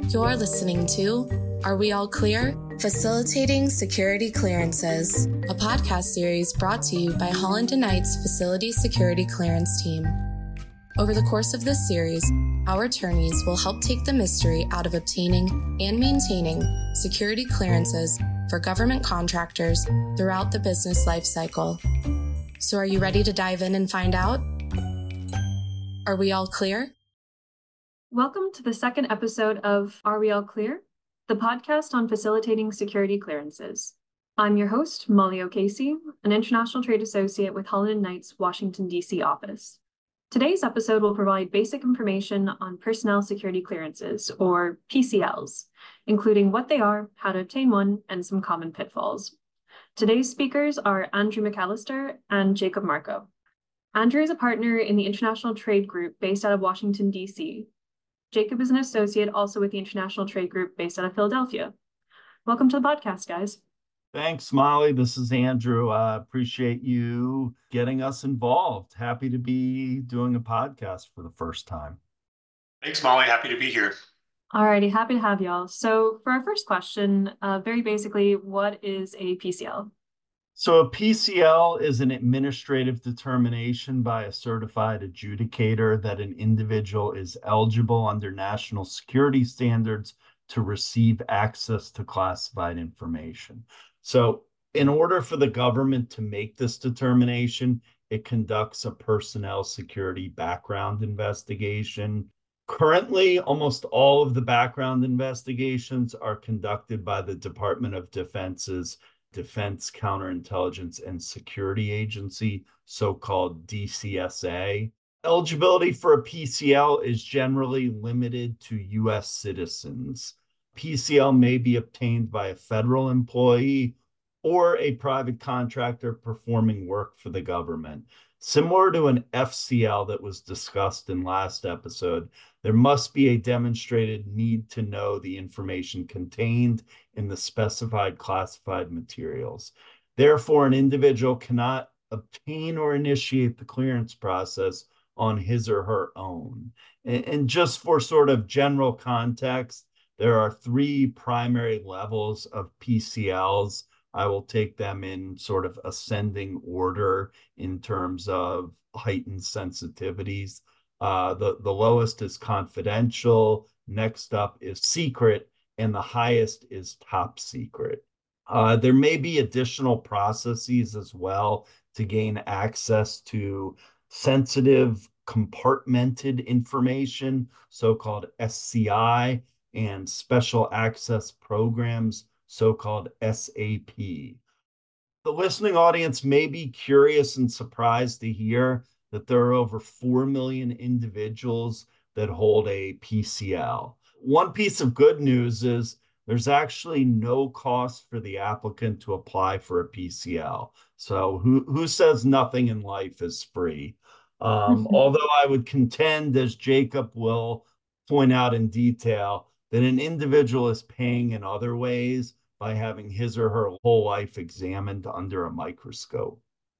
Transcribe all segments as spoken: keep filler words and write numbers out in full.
You're listening to Are We All Clear? Facilitating Security Clearances, a podcast series brought to you by Holland and Knight's Facility Security Clearance team. Over the course of this series, our attorneys will help take the mystery out of obtaining and maintaining security clearances for government contractors throughout the business life cycle. So are you ready to dive in and find out? Are we all clear? Welcome to the second episode of Are We All Clear? The podcast on facilitating security clearances. I'm your host, Molly O'Casey, an international trade associate with Holland and Knight's Washington, D C office. Today's episode will provide basic information on personnel security clearances, or P C Ls, including what they are, how to obtain one, and some common pitfalls. Today's speakers are Andrew McAllister and Jacob Marco. Andrew is a partner in the International Trade Group based out of Washington, D C. Jacob is an associate also with the International Trade Group based out of Philadelphia. Welcome to the podcast, guys. Thanks, Molly. This is Andrew. I uh, appreciate you getting us involved. Happy to be doing a podcast for the first time. Thanks, Molly. Happy to be here. Alrighty, happy to have y'all. So for our first question, uh, very basically, what is a P C L? So a P C L is an administrative determination by a certified adjudicator that an individual is eligible under national security standards to receive access to classified information. So in order for the government to make this determination, it conducts a personnel security background investigation. Currently, almost all of the background investigations are conducted by the Department of Defense's Defense Counterintelligence and Security Agency, so-called D C S A. Eligibility for a P C L is generally limited to U S citizens. P C L may be obtained by a federal employee or a private contractor performing work for the government. Similar to an F C L that was discussed in last episode, there must be a demonstrated need to know the information contained in the specified classified materials. Therefore, an individual cannot obtain or initiate the clearance process on his or her own. And just for sort of general context, there are three primary levels of P C Ls. I will take them in sort of ascending order in terms of heightened sensitivities. Uh, the, the lowest is confidential, next up is secret, and the highest is top secret. Uh, there may be additional processes as well to gain access to sensitive compartmented information, so-called S C I, and special access programs, so-called S A P. The listening audience may be curious and surprised to hear that there are over four million individuals that hold a P C L. One piece of good news is there's actually no cost for the applicant to apply for a P C L. So who, who says nothing in life is free? Um, although I would contend, as Jacob will point out in detail, that an individual is paying in other ways by having his or her whole life examined under a microscope.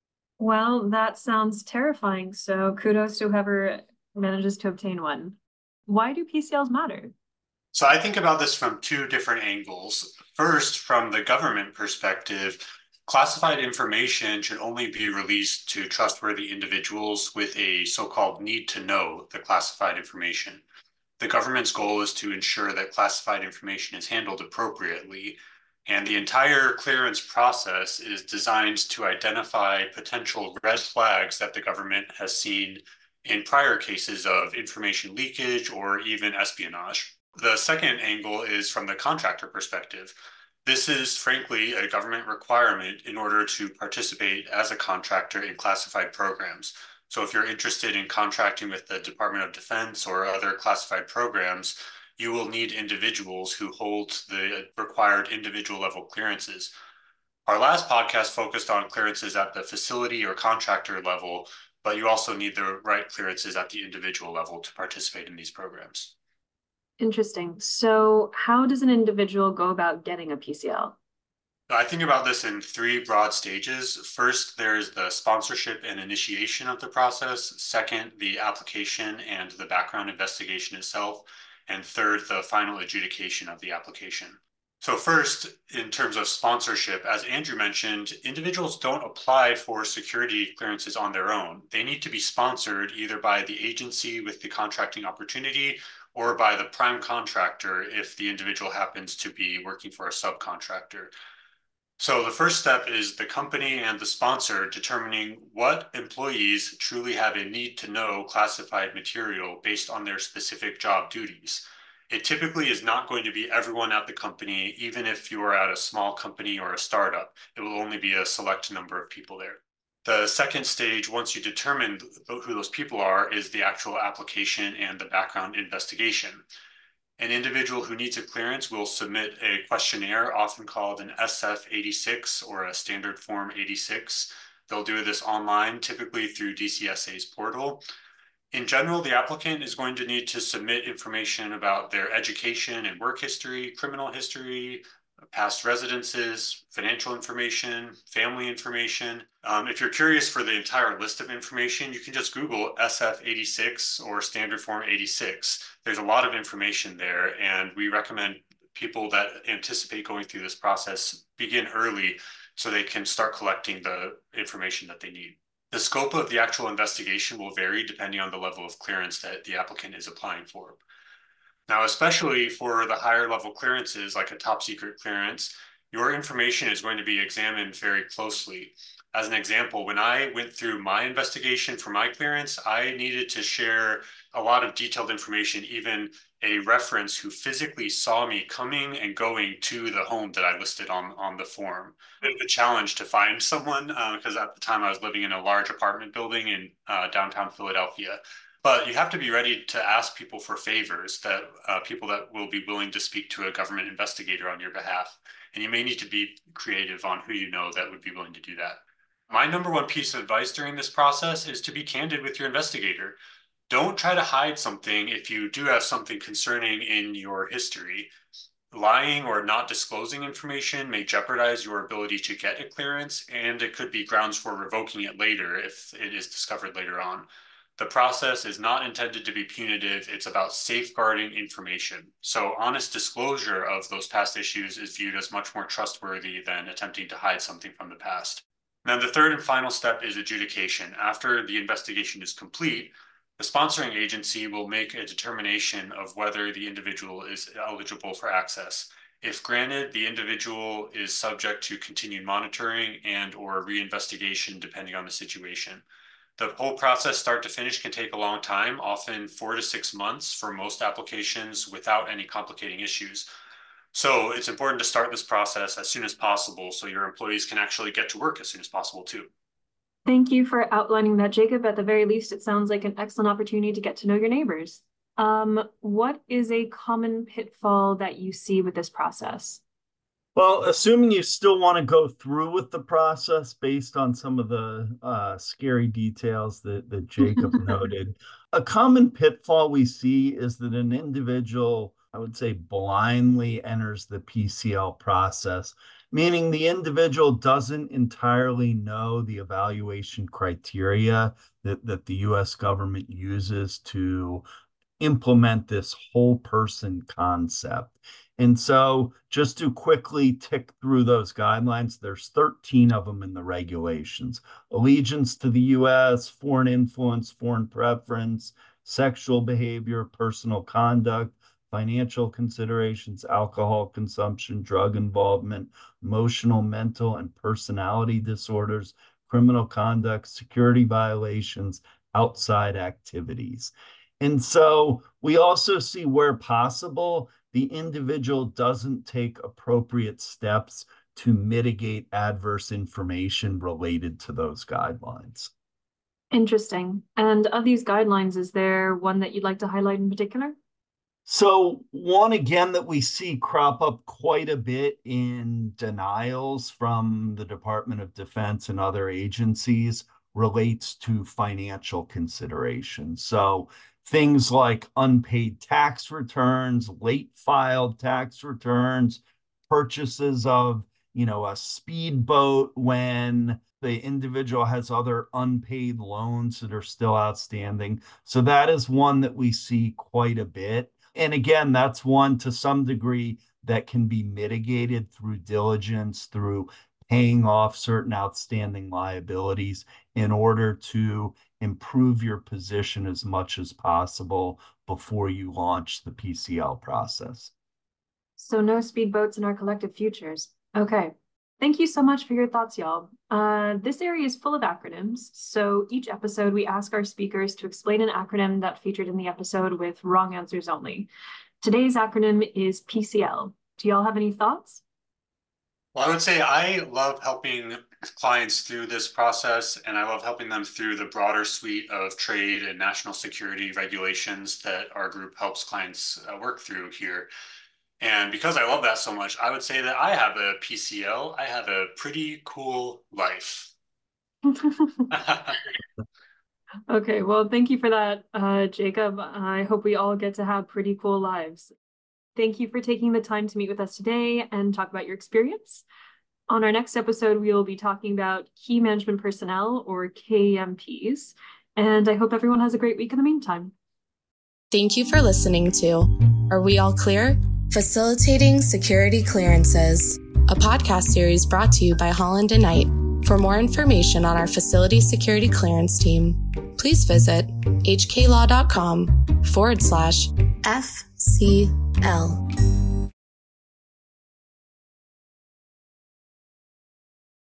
Well, that sounds terrifying. So kudos to whoever manages to obtain one. Why do P C Ls matter? So I think about this from two different angles. First, from the government perspective, classified information should only be released to trustworthy individuals with a so-called need to know the classified information. The government's goal is to ensure that classified information is handled appropriately, and the entire clearance process is designed to identify potential red flags that the government has seen in prior cases of information leakage or even espionage. The second angle is from the contractor perspective. This is frankly a government requirement in order to participate as a contractor in classified programs. So if you're interested in contracting with the Department of Defense or other classified programs, you will need individuals who hold the required individual level clearances. Our last podcast focused on clearances at the facility or contractor level, but you also need the right clearances at the individual level to participate in these programs. Interesting. So how does an individual go about getting a P C L? I think about this in three broad stages. First, there's the sponsorship and initiation of the process. Second, the application and the background investigation itself. and third, the final adjudication of the application. So first, in terms of sponsorship, as Andrew mentioned, individuals don't apply for security clearances on their own. They need to be sponsored either by the agency with the contracting opportunity or by the prime contractor if the individual happens to be working for a subcontractor. So the first step is the company and the sponsor determining what employees truly have a need to know classified material based on their specific job duties. It typically is not going to be everyone at the company, even if you are at a small company or a startup. It will only be a select number of people there. The second stage, once you determine who those people are, is the actual application and the background investigation. An individual who needs a clearance will submit a questionnaire, often called an S F eighty-six or a standard form eighty-six. They'll do this online, typically through D C S A's portal. In general, the applicant is going to need to submit information about their education and work history, criminal history, past residences, financial information, family information. Um, if you're curious for the entire list of information, you can just Google S F eighty-six or standard form eighty-six. There's a lot of information there, and we recommend people that anticipate going through this process begin early so they can start collecting the information that they need. The scope of the actual investigation will vary depending on the level of clearance that the applicant is applying for. Now, especially for the higher level clearances, like a top secret clearance, your information is going to be examined very closely. As an example, when I went through my investigation for my clearance, I needed to share a lot of detailed information, even a reference who physically saw me coming and going to the home that I listed on, on the form. It was a challenge to find someone because uh, at the time I was living in a large apartment building in uh, downtown Philadelphia. But you have to be ready to ask people for favors, that uh, people that will be willing to speak to a government investigator on your behalf. And you may need to be creative on who you know that would be willing to do that. My number one piece of advice during this process is to be candid with your investigator. Don't try to hide something if you do have something concerning in your history. Lying or not disclosing information may jeopardize your ability to get a clearance, and it could be grounds for revoking it later if it is discovered later on. The process is not intended to be punitive. It's about safeguarding information. So honest disclosure of those past issues is viewed as much more trustworthy than attempting to hide something from the past. Now, the third and final step is adjudication. After the investigation is complete, the sponsoring agency will make a determination of whether the individual is eligible for access. If granted, the individual is subject to continued monitoring and or reinvestigation depending on the situation. The whole process, start to finish, can take a long time, often four to six months for most applications without any complicating issues. So it's important to start this process as soon as possible so your employees can actually get to work as soon as possible too. Thank you for outlining that, Jacob. At the very least, it sounds like an excellent opportunity to get to know your neighbors. Um, what is a common pitfall that you see with this process? Well, assuming you still want to go through with the process based on some of the uh, scary details that, that Jacob noted, a common pitfall we see is that an individual, I would say, blindly enters the P C L process, meaning the individual doesn't entirely know the evaluation criteria that, that the U S government uses to implement this whole person concept. And so just to quickly tick through those guidelines, there's thirteen of them in the regulations: allegiance to the U S, foreign influence, foreign preference, sexual behavior, personal conduct, financial considerations, alcohol consumption, drug involvement, emotional, mental, and personality disorders, criminal conduct, security violations, outside activities. And so we also see where possible, the individual doesn't take appropriate steps to mitigate adverse information related to those guidelines. Interesting. And of these guidelines, is there one that you'd like to highlight in particular? So one, again, that we see crop up quite a bit in denials from the Department of Defense and other agencies relates to financial considerations. So things like unpaid tax returns, late filed tax returns, purchases of, you know, a speedboat when the individual has other unpaid loans that are still outstanding. So that is one that we see quite a bit. And again, that's one to some degree that can be mitigated through diligence, through paying off certain outstanding liabilities in order to improve your position as much as possible before you launch the P C L process. So no speedboats in our collective futures. Okay. Thank you so much for your thoughts, y'all. Uh, this area is full of acronyms. So each episode, we ask our speakers to explain an acronym that featured in the episode with wrong answers only. Today's acronym is P C L. Do y'all have any thoughts? Well, I would say I love helping clients through this process, and I love helping them through the broader suite of trade and national security regulations that our group helps clients uh, work through here. And because I love that so much, I would say that I have a P C L. I have a pretty cool life. Okay, well, thank you for that, uh, Jacob. I hope we all get to have pretty cool lives. Thank you for taking the time to meet with us today and talk about your experience. On our next episode, we will be talking about Key Management Personnel, or K M Ps, and I hope everyone has a great week in the meantime. Thank you for listening to Are We All Clear? Facilitating Security Clearances, a podcast series brought to you by Holland and Knight. For more information on our facility security clearance team, please visit hklaw.com forward slash FCL.